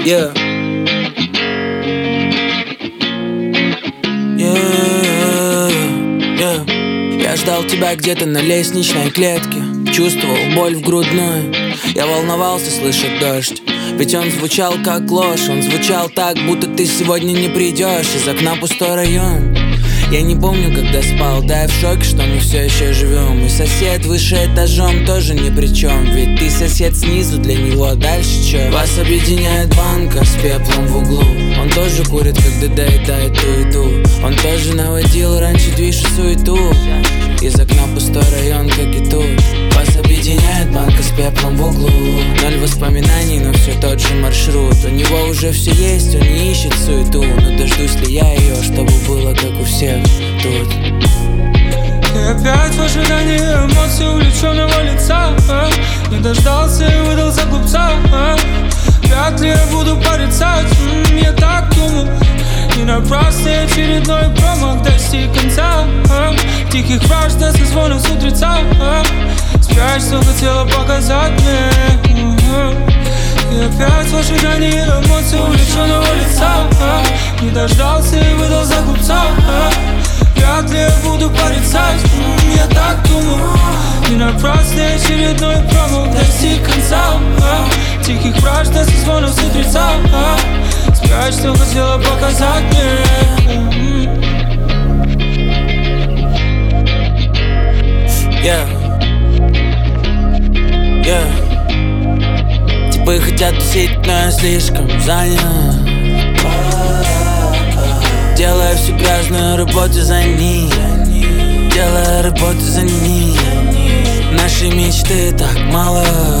Yeah. Я ждал тебя где-то на лестничной клетке, чувствовал боль в грудной. Я волновался, слыша дождь, ведь он звучал как ложь. Он звучал так, будто ты сегодня не придешь. Из окна пустой район. Я не помню, когда спал, да я в шоке, что мы все еще живем. И сосед выше этажом тоже ни при чем, ведь ты сосед снизу, для него дальше чё? Вас объединяет банка с пеплом в углу. Он тоже курит, когда доедает ту-и-ту. Он тоже наводил раньше движ и суету. Из окна пустой район, как и тут. Вас объединяет банка с пеплом в углу. Ноль воспоминаний, но все тот же маршрут. У него уже все есть, он не ищет суету. Но дождусь ли я ее, чтобы было как у всех тут. И опять в ожидании эмоций увлеченного лица. Не дождался и выдал за глупца. Вряд ли я буду порицать, я так думал. Не напрасный очередной промах достиг конца. Тихих вражда со звоном с утреца. Спрячь, что хотела показать мне. И опять в ожидании эмоций увлеченного лица. Не дождался и выдал за глупца. Вряд ли я буду порицать, я так думал. Не напрасный очередной промах достиг конца. Тихих вражда со звоном с утреца. Спрячь, что хотела показать мне. Типы хотят тусить, но я слишком занят. Делая всю грязную работу за них. Делая работу за них. Наши мечты так мало.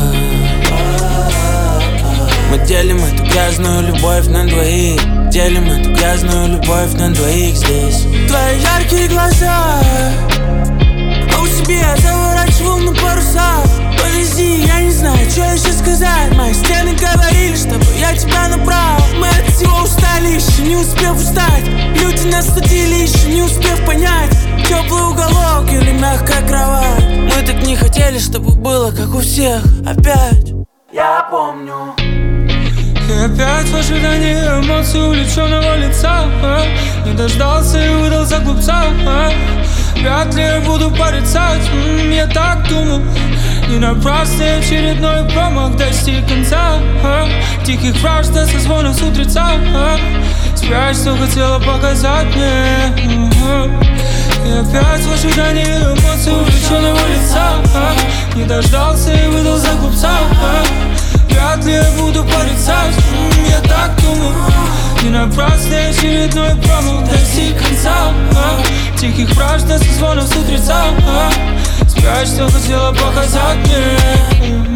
Мы делим эту грязную любовь на двоих. Делим эту грязную любовь на двоих здесь. Твои яркие глаза, а у себя я заворачивал на паруса. Подожди, я не знаю, что еще сказать. Мои стены говорили, чтобы я тебя набрал. Мы от всего устали, еще не успев устать. Люди нас судили, еще не успев понять. Теплый уголок или мягкая кровать. Мы так не хотели, чтобы было как у всех. Опять я помню. И опять в ожидании эмоций увлеченного лица. Не дождался и выдал за глупца. Вряд ли я буду порицать, я так думал. Не напрасный очередной промах достиг конца. Тихих вражда со звоном с утреца. Спрячь, что хотела показать мне. И опять в ожидании эмоций увлеченного лица. Не дождался и выдал за глупца. Вряд ли я буду порицать, я так думал. Не напрасный очередной промах достиг конца. Тихих вражда со звоном с утреца. Спрячь, что хотела показать мне.